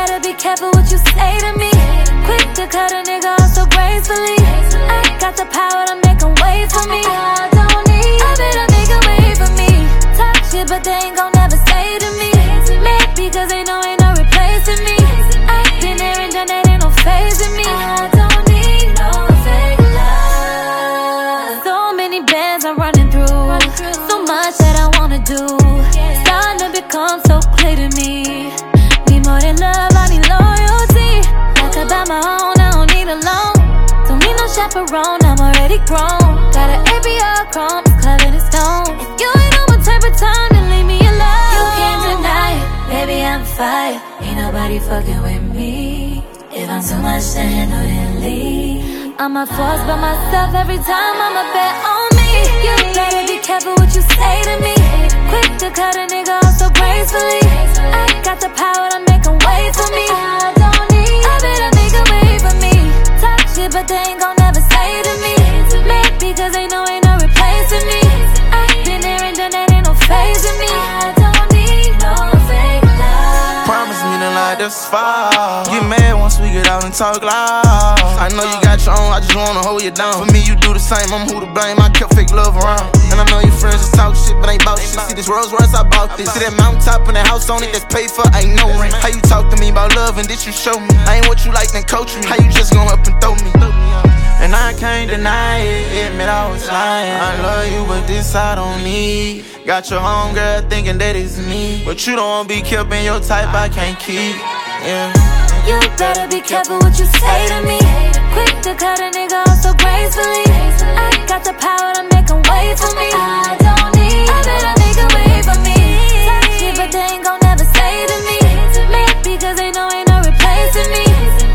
better be careful what you say to me. Quick to cut a nigga off so gracefully. I got the power to make him wait for me. I better make him wait for me. Talk shit, but they ain't gon' never say to me. Maybe cause they know ain't no replacing me. I've been there and done that, ain't no phasing me. I don't need no fake love. So many bands I'm running through. So much that I wanna do. Starting to become so clear to me. Need more than love, I need loyalty. I could buy my own, I don't need a loan. Don't need no chaperone, I'm already grown. Got an ABR chrome, it's clever than stone. If you ain't on my type of time, then leave me alone. You can't deny it, baby I'm fire. Ain't nobody fucking with me. If I'm too much to handle, then leave. I'm a force by myself every time, I'ma bet on me. You better be careful what you say to me. Quick to cut a nigga off so gracefully. I got the power to make him wait for me. I better make him wait for me. Talk shit, but they ain't gon' never say to me. Maybe cause they know ain't no replacing me. I've been there and done that, ain't no phasing me. I don't need no fake love. Promise me to lie this far. Get mad once we get out and talk loud. I know you got your own, I just wanna hold you down. For me, you do the same, I'm who to blame. I kept fake love around. And I know your friends just talk shit, but ain't bout shit. See this Rolls Royce, I bought this. See that mountaintop and that house on it that's paid for, ain't no rent. How you talk to me about love and did you show me? I ain't what you like, then coach me. How you just gon' up and throw me? And I can't deny it, admit I was lying. I love you, but this I don't need. Got your homegirl thinking that it's me, but you don't wanna be kept in your type, I can't keep. Yeah. You better be careful what you say to me. Quick to cut a nigga off so gracefully. I got the power to make him wait for me. I better make him wait for me. Talk shit, but they ain't gon' never say to me. Maybe cause they know ain't no replacing me.